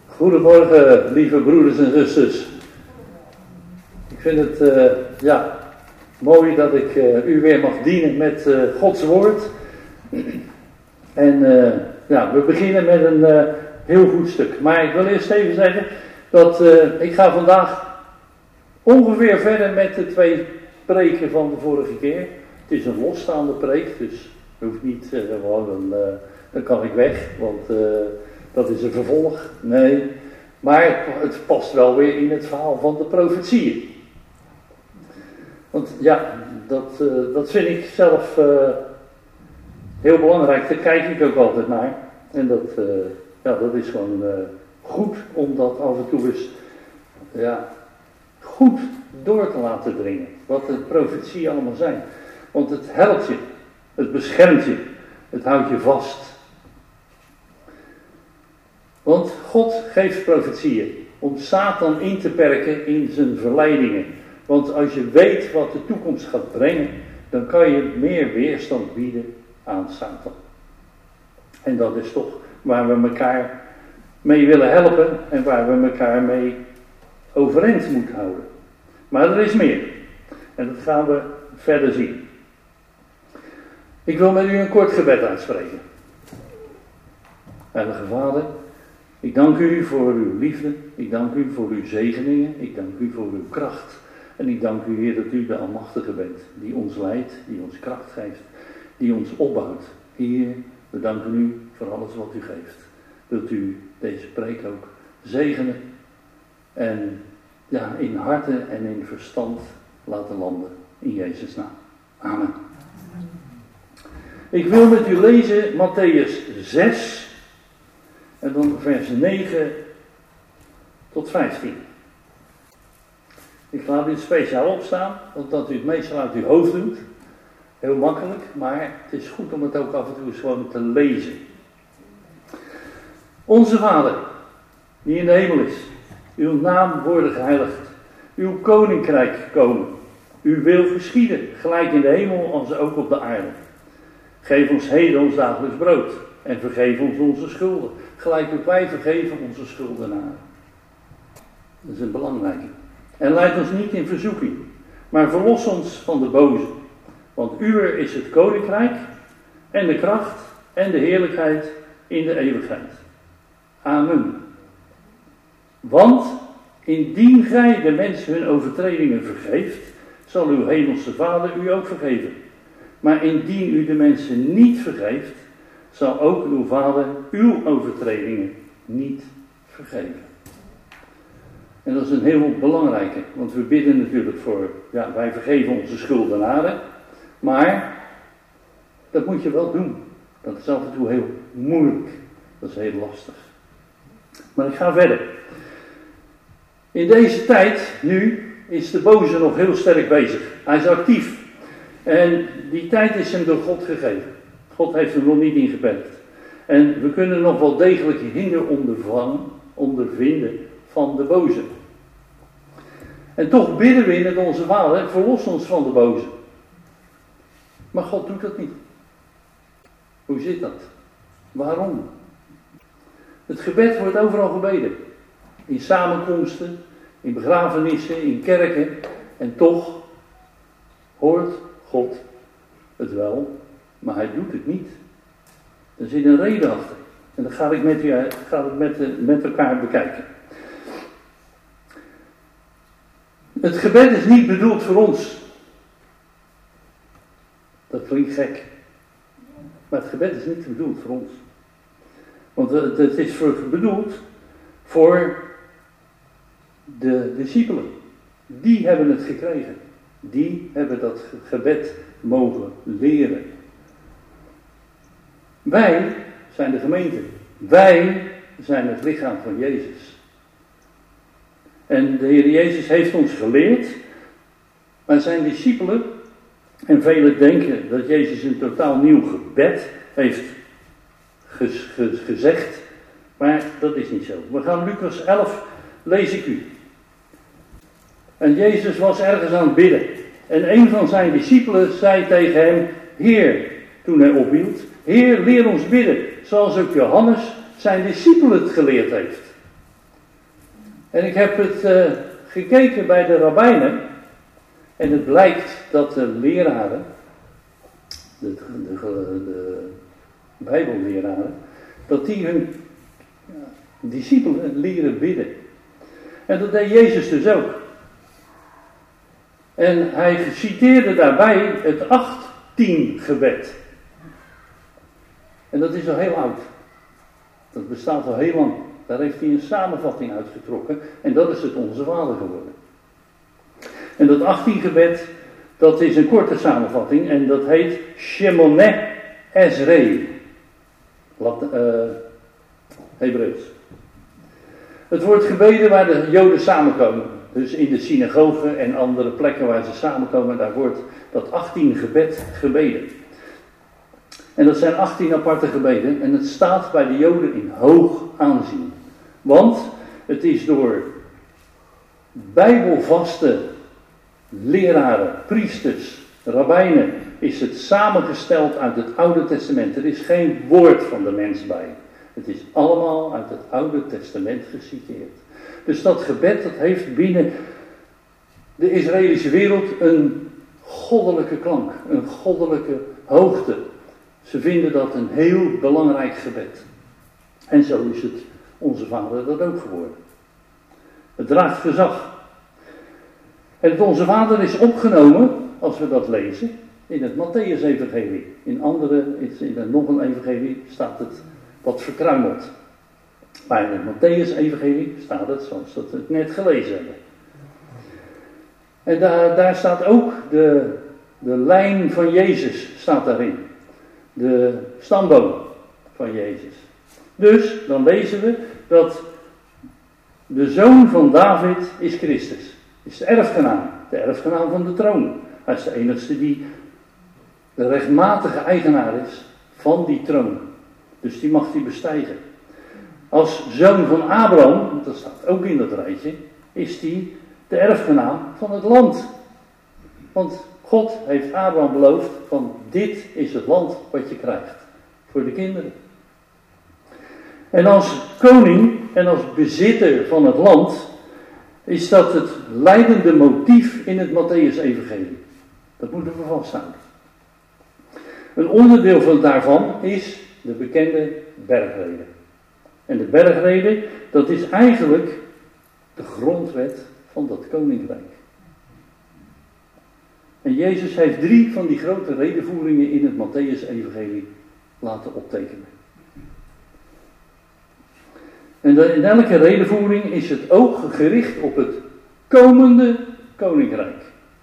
Goedemorgen, lieve broeders en zusters. Ik vind het mooi dat ik u weer mag dienen met Gods woord. En we beginnen met een heel goed stuk. Maar ik wil eerst even zeggen dat ik ga vandaag ongeveer verder met de 2 preken van de vorige keer. Het is een losstaande preek, dus je hoeft niet dan kan ik weg, want dat is een vervolg. Nee, maar het past wel weer in het verhaal van de profetieën. Want ja, dat vind ik zelf heel belangrijk. Daar kijk ik ook altijd naar. En dat is gewoon goed om dat af en toe eens goed door te laten dringen. Wat de profetieën allemaal zijn. Want het helpt je, het beschermt je, het houdt je vast. Want God geeft profetieën om Satan in te perken in zijn verleidingen. Want als je weet wat de toekomst gaat brengen, dan kan je meer weerstand bieden aan Satan. En dat is toch waar we elkaar mee willen helpen en waar we elkaar mee overeind moeten houden. Maar er is meer. En dat gaan we verder zien. Ik wil met u een kort gebed uitspreken. Heilige Vader, ik dank u voor uw liefde. Ik dank u voor uw zegeningen. Ik dank u voor uw kracht. En ik dank u, Heer, dat u de Almachtige bent. Die ons leidt, die ons kracht geeft. Die ons opbouwt. Heer, we danken u voor alles wat u geeft. Wilt u deze preek ook zegenen. En in harten en in verstand laten landen. In Jezus' naam. Amen. Ik wil met u lezen Mattheüs 6. En dan vers 9 tot 15. Ik laat dit speciaal opstaan, omdat u het meestal uit uw hoofd doet. Heel makkelijk, maar het is goed om het ook af en toe eens gewoon te lezen. Onze Vader, die in de hemel is, uw naam worden geheiligd, uw koninkrijk komen, uw wil geschieden, gelijk in de hemel als ook op de aarde. Geef ons heden ons dagelijks brood en vergeef ons onze schulden, gelijk ook wij vergeven onze schuldenaren. Dat is een belangrijke. En leid ons niet in verzoeking, maar verlos ons van de boze. Want uwer is het koninkrijk en de kracht en de heerlijkheid in de eeuwigheid. Amen. Want indien gij de mensen hun overtredingen vergeeft, zal uw hemelse Vader u ook vergeven. Maar indien u de mensen niet vergeeft, zal ook uw Vader uw overtredingen niet vergeven. En dat is een heel belangrijke, want we bidden natuurlijk voor, wij vergeven onze schuldenaren, maar dat moet je wel doen. Dat is af en toe heel moeilijk, dat is heel lastig. Maar ik ga verder. In deze tijd, nu, is de boze nog heel sterk bezig. Hij is actief. En die tijd is hem door God gegeven. God heeft hem nog niet ingeperkt. En we kunnen nog wel degelijk hinder ondervinden van de boze. En toch bidden we in het Onze Vader, verlos ons van de boze. Maar God doet dat niet. Hoe zit dat? Waarom? Het gebed wordt overal gebeden. In samenkomsten, in begrafenissen, in kerken. En toch hoort God het wel, maar hij doet het niet. Er zit een reden achter. En dat ga ik met elkaar bekijken. Het gebed is niet bedoeld voor ons. Dat klinkt gek. Maar het gebed is niet bedoeld voor ons. Want het is bedoeld voor de discipelen. Die hebben het gekregen. Die hebben dat gebed mogen leren. Wij zijn de gemeente. Wij zijn het lichaam van Jezus. En de Heer Jezus heeft ons geleerd. Maar zijn discipelen, en velen denken dat Jezus een totaal nieuw gebed heeft gezegd. Maar dat is niet zo. We gaan Lucas 11, lees ik u. En Jezus was ergens aan het bidden. En een van zijn discipelen zei tegen hem, Heer, toen hij ophield, Heer, leer ons bidden, zoals ook Johannes zijn discipelen het geleerd heeft. En ik heb het gekeken bij de rabbijnen. En het blijkt dat de leraren, de bijbelleraren, dat die hun discipelen leren bidden. En dat deed Jezus dus ook. En hij citeerde daarbij het 8-10 gebed. En dat is al heel oud. Dat bestaat al heel lang. Daar heeft hij een samenvatting uitgetrokken. En dat is het Onze Vader geworden. En dat 18 gebed, dat is een korte samenvatting. En dat heet Shemoneh Esrei. Hebreeuws. Het wordt gebeden waar de Joden samenkomen. Dus in de synagogen en andere plekken waar ze samenkomen, daar wordt dat 18 gebed gebeden. En dat zijn 18 aparte gebeden. En het staat bij de Joden in hoog aanzien. Want het is door bijbelvaste leraren, priesters, rabbijnen, is het samengesteld uit het Oude Testament. Er is geen woord van de mens bij. Het is allemaal uit het Oude Testament geciteerd. Dus dat gebed, dat heeft binnen de Israëlische wereld een goddelijke klank, een goddelijke hoogte. Ze vinden dat een heel belangrijk gebed. En zo is het Onze Vader dat ook geworden. Het draagt gezag. En het Onze Vader is opgenomen, als we dat lezen, in het Mattheüs-evangelie. In nog een evangelie staat het wat verkruimeld. Maar in het Mattheüs-evangelie staat het zoals we het net gelezen hebben. En daar staat ook de lijn van Jezus staat daarin. De stamboom van Jezus. Dus, dan lezen we dat de zoon van David is Christus. Is de erfgenaam van de troon. Hij is de enigste die de rechtmatige eigenaar is van die troon. Dus die mag hij bestijgen. Als zoon van Abraham, dat staat ook in dat rijtje, is die de erfgenaam van het land. Want God heeft Abraham beloofd van dit is het land wat je krijgt voor de kinderen. En als koning en als bezitter van het land is dat het leidende motief in het Mattheüs-evangelie. Dat moeten we vasthouden. Een onderdeel daarvan is de bekende bergrede. En de bergrede, dat is eigenlijk de grondwet van dat koninkrijk. En Jezus heeft 3 van die grote redevoeringen in het Mattheüs-evangelie laten optekenen. En in elke redevoering is het oog gericht op het komende koninkrijk.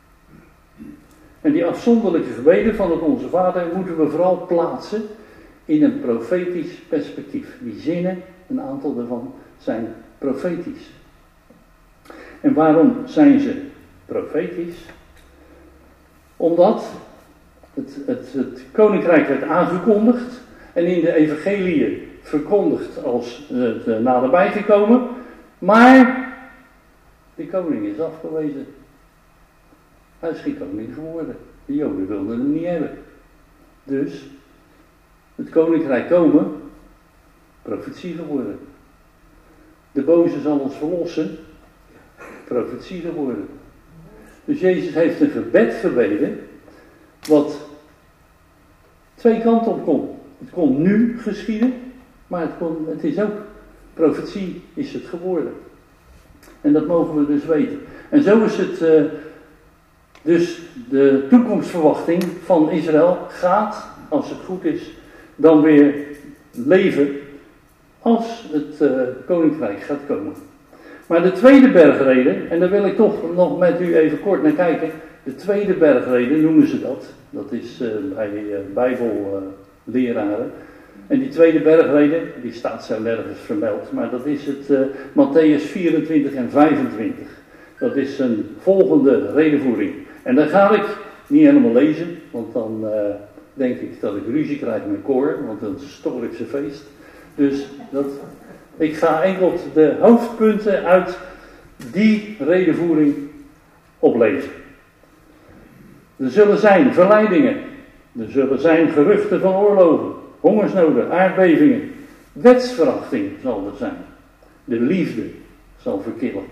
En die afzonderlijke gebeden van het Onze Vader moeten we vooral plaatsen in een profetisch perspectief. Die zinnen, een aantal daarvan, zijn profetisch. En waarom zijn ze profetisch? Omdat het koninkrijk werd aangekondigd en in de evangeliën verkondigd als het naderbij gekomen, maar die koning is afgewezen. Hij is geen koning geworden. De Joden wilden hem niet hebben. Dus het koninkrijk komen, profetie geworden. De boze zal ons verlossen, profetie geworden. Dus Jezus heeft een gebed gebeden wat 2 kanten op kon. Het kon nu geschieden, maar het is ook, profetie is het geworden. En dat mogen we dus weten. En zo is het, dus de toekomstverwachting van Israël gaat, als het goed is, dan weer leven als het koninkrijk gaat komen. Maar de tweede bergrede, en daar wil ik toch nog met u even kort naar kijken. De tweede bergrede noemen ze dat. Dat is bij bijbelleraren. En die tweede bergrede, die staat zo nergens vermeld. Maar dat is het Mattheüs 24 en 25. Dat is een volgende redevoering. En dan ga ik niet helemaal lezen, want dan denk ik dat ik ruzie krijg met Cor, want dat is een Stoorlijkse feest. Dus ik ga enkel de hoofdpunten uit die redevoering oplezen. Er zullen zijn verleidingen, er zullen zijn geruchten van oorlogen, hongersnoden, aardbevingen, wetsverachting zal er zijn. De liefde zal verkillen.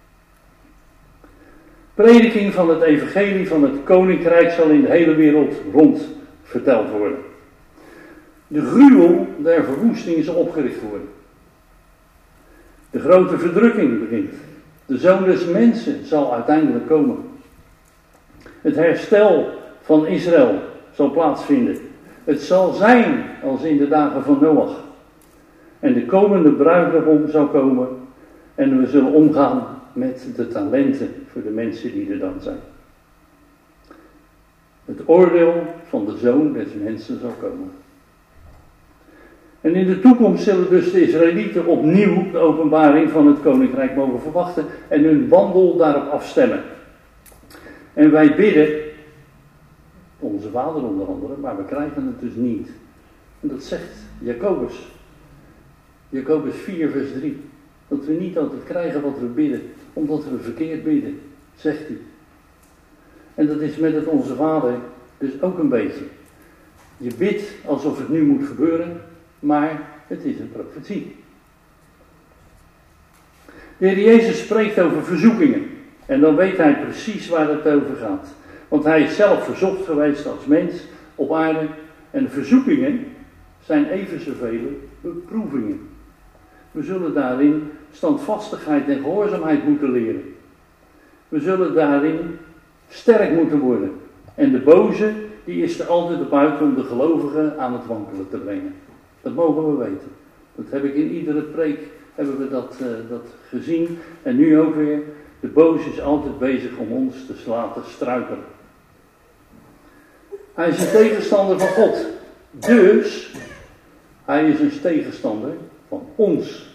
Prediking van het evangelie van het koninkrijk zal in de hele wereld rond verteld worden. De gruwel der verwoesting zal opgericht worden. De grote verdrukking begint. De Zoon des Mensen zal uiteindelijk komen. Het herstel van Israël zal plaatsvinden. Het zal zijn als in de dagen van Noach. En de komende bruidegom zal komen. En we zullen omgaan met de talenten voor de mensen die er dan zijn. Het oordeel van de Zoon des Mensen zal komen. En in de toekomst zullen dus de Israëlieten opnieuw de openbaring van het koninkrijk mogen verwachten en hun wandel daarop afstemmen. En wij bidden, onze Vader onder andere, maar we krijgen het dus niet. En dat zegt Jacobus. Jacobus 4 vers 3. Dat we niet altijd krijgen wat we bidden, omdat we verkeerd bidden, zegt hij. En dat is met het onze Vader dus ook een beetje. Je bidt alsof het nu moet gebeuren, maar het is een profetie. De Heer Jezus spreekt over verzoekingen. En dan weet hij precies waar het over gaat. Want hij is zelf verzocht geweest als mens op aarde. En verzoekingen zijn even zoveel beproevingen. We zullen daarin standvastigheid en gehoorzaamheid moeten leren. We zullen daarin sterk moeten worden. En de boze, die is er altijd op uit om de gelovigen aan het wankelen te brengen. Dat mogen we weten. Dat heb ik in iedere preek, hebben we dat gezien. En nu ook weer. De boze is altijd bezig om ons te laten struikelen. Hij is een tegenstander van God. Dus, hij is een tegenstander van ons.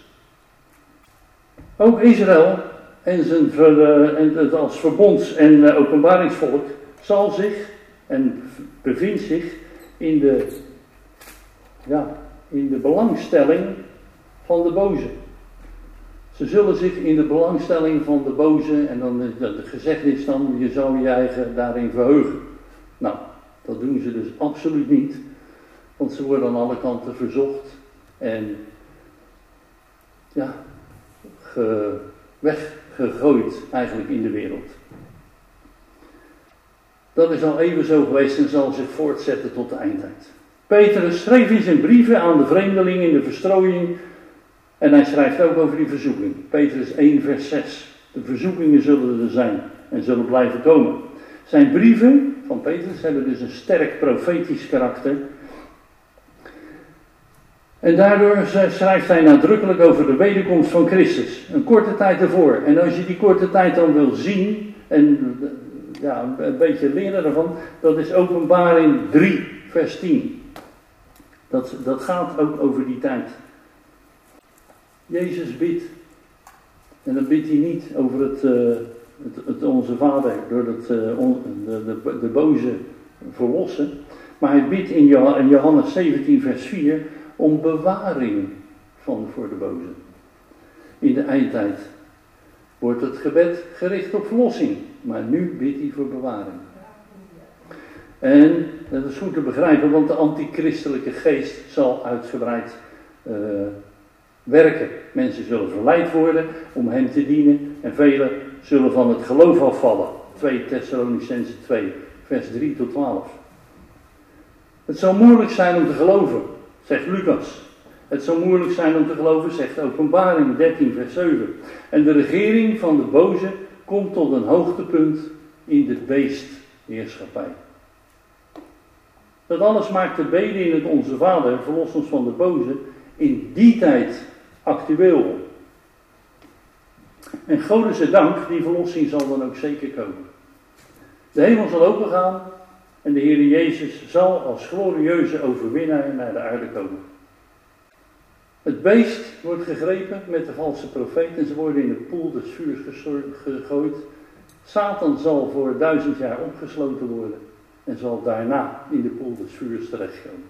Ook Israël en het als verbonds- en openbaringsvolk zal zich en bevindt zich in de belangstelling van de boze. Ze zullen zich in de belangstelling van de boze, en dan de gezegd is dan, je zou je eigen daarin verheugen. Nou, dat doen ze dus absoluut niet, want ze worden aan alle kanten verzocht en weggegooid eigenlijk in de wereld. Dat is al even zo geweest en zal zich voortzetten tot de eindtijd. Petrus schreef in zijn brieven aan de vreemdelingen in de verstrooiing. En hij schrijft ook over die verzoeking. Petrus 1 vers 6. De verzoekingen zullen er zijn en zullen blijven komen. Zijn brieven van Petrus hebben dus een sterk profetisch karakter. En daardoor schrijft hij nadrukkelijk over de wederkomst van Christus. Een korte tijd ervoor. En als je die korte tijd dan wil zien en een beetje leren ervan, dat is Openbaring 3 vers 10. Dat gaat ook over die tijd. Jezus bidt. En dan bidt hij niet over het onze Vader door de boze verlossen. Maar hij bidt in Johannes 17 vers 4 om bewaring voor de boze. In de eindtijd wordt het gebed gericht op verlossing. Maar nu bidt hij voor bewaring. En dat is goed te begrijpen, want de antichristelijke geest zal uitgebreid werken. Mensen zullen verleid worden om hem te dienen en velen zullen van het geloof afvallen. 2 Thessalonicenzen 2, vers 3 tot 12. Het zal moeilijk zijn om te geloven, zegt Lucas. Het zal moeilijk zijn om te geloven, zegt Openbaring 13, vers 7. En de regering van de boze komt tot een hoogtepunt in de beestheerschappij. Dat alles maakt de bede in het Onze Vader, verlos ons van de boze, in die tijd actueel. En Godse dank, die verlossing zal dan ook zeker komen. De hemel zal opengaan en de Heer Jezus zal als glorieuze overwinnaar naar de aarde komen. Het beest wordt gegrepen met de valse profeet en ze worden in de poel des vuurs gegooid. Satan zal voor 1000 jaar opgesloten worden en zal daarna in de poel des vuurs terechtkomen.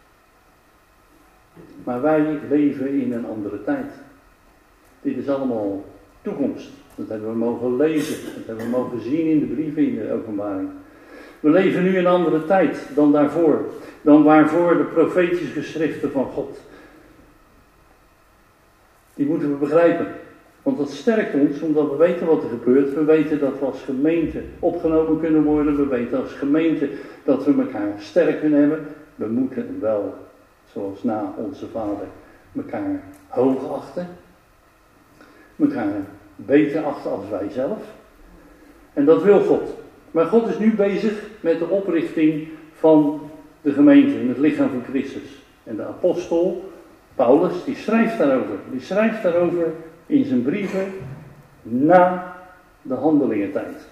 Maar wij leven in een andere tijd. Dit is allemaal toekomst. Dat hebben we mogen lezen, dat hebben we mogen zien in de brieven in de openbaring. We leven nu in een andere tijd dan daarvoor. Dan waarvoor de profetische geschriften van God. Die moeten we begrijpen. Want dat sterkt ons, omdat we weten wat er gebeurt. We weten dat we als gemeente opgenomen kunnen worden. We weten als gemeente dat we elkaar sterk kunnen hebben. We moeten wel, zoals na onze vader, elkaar hoog achten. Elkaar beter achten als wij zelf. En dat wil God. Maar God is nu bezig met de oprichting van de gemeente in het lichaam van Christus. En de apostel Paulus, die schrijft daarover. Die schrijft daarover in zijn brieven na de handelingentijd.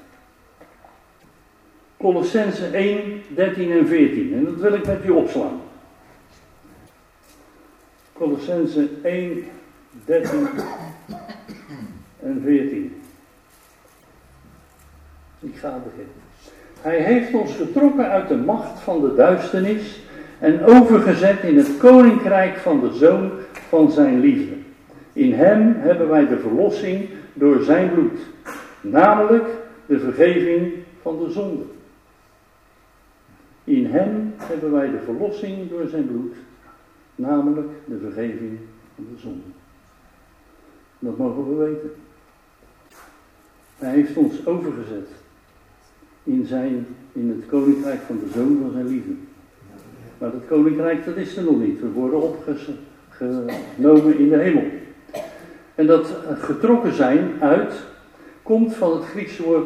Colossenzen 1, 13 en 14. En dat wil ik met u opslaan. Colossenzen 1, 13 en 14. Ik ga beginnen. Hij heeft ons getrokken uit de macht van de duisternis en overgezet in het koninkrijk van de Zoon van zijn liefde. In hem hebben wij de verlossing door zijn bloed, namelijk de vergeving van de zonde. In hem hebben wij de verlossing door zijn bloed, namelijk de vergeving van de zonde. Dat mogen we weten. Hij heeft ons overgezet in het koninkrijk van de Zoon van zijn liefde. Maar dat koninkrijk, dat is er nog niet. We worden opgenomen in de hemel. En dat getrokken zijn komt van het Griekse woord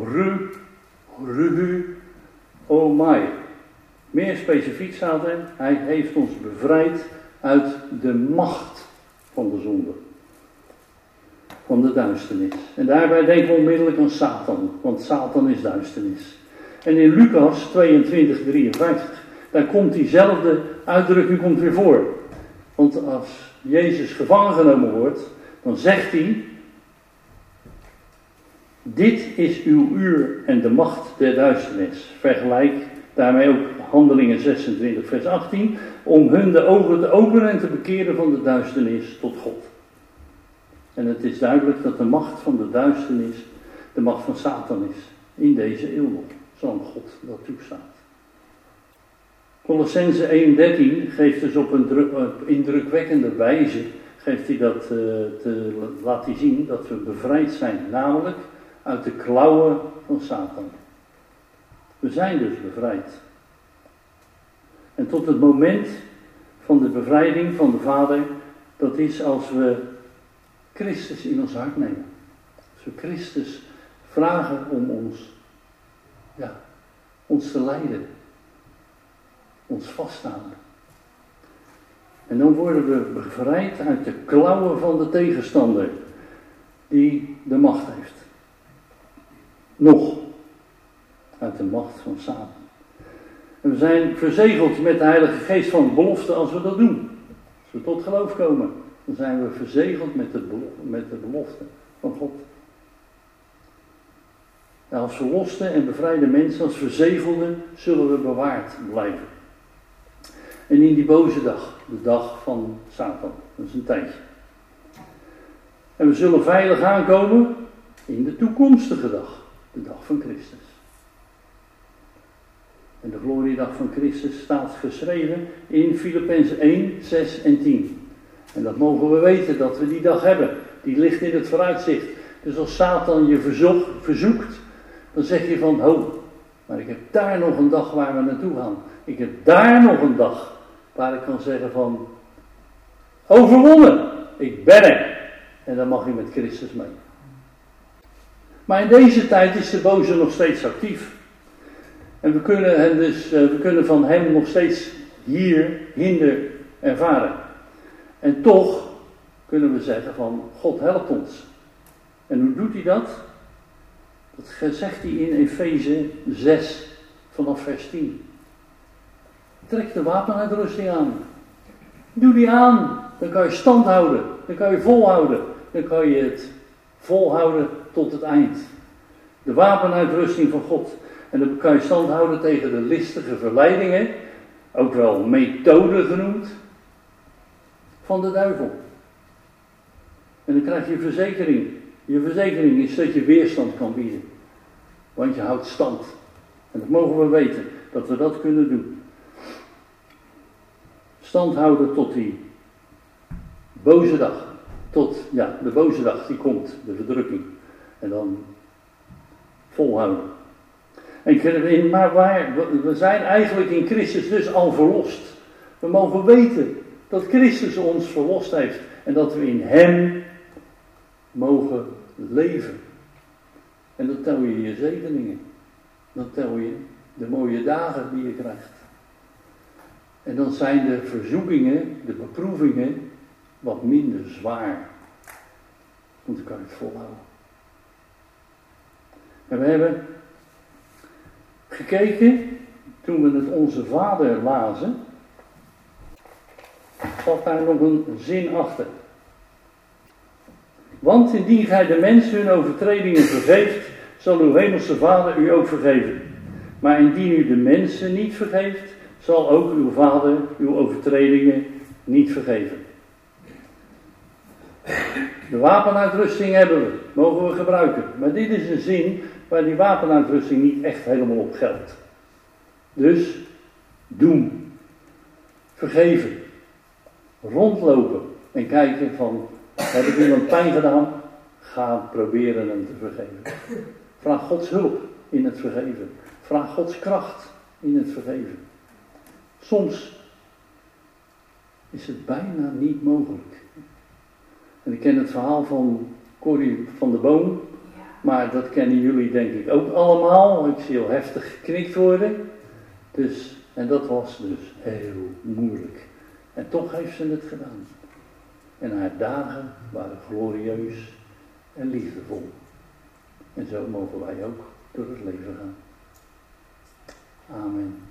ruomai. Meer specifiek staat er, hij heeft ons bevrijd uit de macht van de zonde. Van de duisternis. En daarbij denken we onmiddellijk aan Satan, want Satan is duisternis. En in Lucas 22, 53, daar komt diezelfde uitdrukking weer voor. Want als Jezus gevangen genomen wordt, dan zegt hij: dit is uw uur en de macht der duisternis. Vergelijk daarmee ook Handelingen 26, vers 18, om hun de ogen te openen en te bekeren van de duisternis tot God. En het is duidelijk dat de macht van de duisternis de macht van Satan is. In deze eeuw nog, zoals God dat toestaat. Colossenzen 1:13 geeft dus op een indrukwekkende wijze, laat hij zien dat we bevrijd zijn. Namelijk uit de klauwen van Satan. We zijn dus bevrijd. En tot het moment van de bevrijding van de Vader, dat is als we Christus in ons hart nemen. Als we Christus vragen om ons te leiden. Ons vasthouden. En dan worden we bevrijd uit de klauwen van de tegenstander die de macht heeft. Nog uit de macht van Satan. En we zijn verzegeld met de Heilige Geest van belofte als we dat doen. Als we tot geloof komen, dan zijn we verzegeld met de belofte van God. Nou, als verloste en bevrijde mensen, als verzegelden, zullen we bewaard blijven. En in die boze dag, de dag van Satan, dat is een tijdje. En we zullen veilig aankomen in de toekomstige dag, de dag van Christus. En de gloriedag van Christus staat geschreven in Filippenzen 1, 6 en 10. En dat mogen we weten, dat we die dag hebben. Die ligt in het vooruitzicht. Dus als Satan je verzoekt, dan zeg je van, maar ik heb daar nog een dag waar we naartoe gaan. Ik heb daar nog een dag waar ik kan zeggen van, overwonnen, ik ben er. En dan mag je met Christus mee. Maar in deze tijd is de boze nog steeds actief. En we kunnen van hem nog steeds hinder ervaren. En toch kunnen we zeggen van, God helpt ons. En hoe doet hij dat? Dat zegt hij in Efeze 6 vanaf vers 10. Trek de wapenuitrusting aan. Doe die aan. Dan kan je stand houden. Dan kan je volhouden. Dan kan je het volhouden tot het eind. De wapenuitrusting van God. En dan kan je stand houden tegen de listige verleidingen. Ook wel methoden genoemd. Van de duivel. En dan krijg je verzekering. Je verzekering is dat je weerstand kan bieden. Want je houdt stand. En dat mogen we weten. Dat we dat kunnen doen. Stand houden tot die boze dag. tot de boze dag die komt, de verdrukking. En dan volhouden. Maar we zijn eigenlijk in Christus dus al verlost. We mogen weten dat Christus ons verlost heeft. En dat we in Hem mogen leven. En dan tel je je zegeningen. Dan tel je de mooie dagen die je krijgt. En dan zijn de verzoekingen, de beproevingen, wat minder zwaar. Want dan kan je het volhouden. En we hebben gekeken, toen we het Onze Vader lazen, zat daar nog een zin achter. Want indien gij de mensen hun overtredingen vergeeft, zal uw hemelse Vader u ook vergeven. Maar indien u de mensen niet vergeeft, zal ook uw Vader uw overtredingen niet vergeven. De wapenuitrusting hebben we, mogen we gebruiken. Maar dit is een zin waar die wapenuitrusting niet echt helemaal op geldt. Dus doen, vergeven, rondlopen en kijken van, heb ik iemand pijn gedaan? Ga proberen hem te vergeven. Vraag Gods hulp in het vergeven. Vraag Gods kracht in het vergeven. Soms is het bijna niet mogelijk. En ik ken het verhaal van Corrie van der Boom. Maar dat kennen jullie denk ik ook allemaal. Ik zie heel heftig geknikt worden. En dat was dus heel moeilijk. En toch heeft ze het gedaan. En haar dagen waren glorieus en liefdevol. En zo mogen wij ook door het leven gaan. Amen.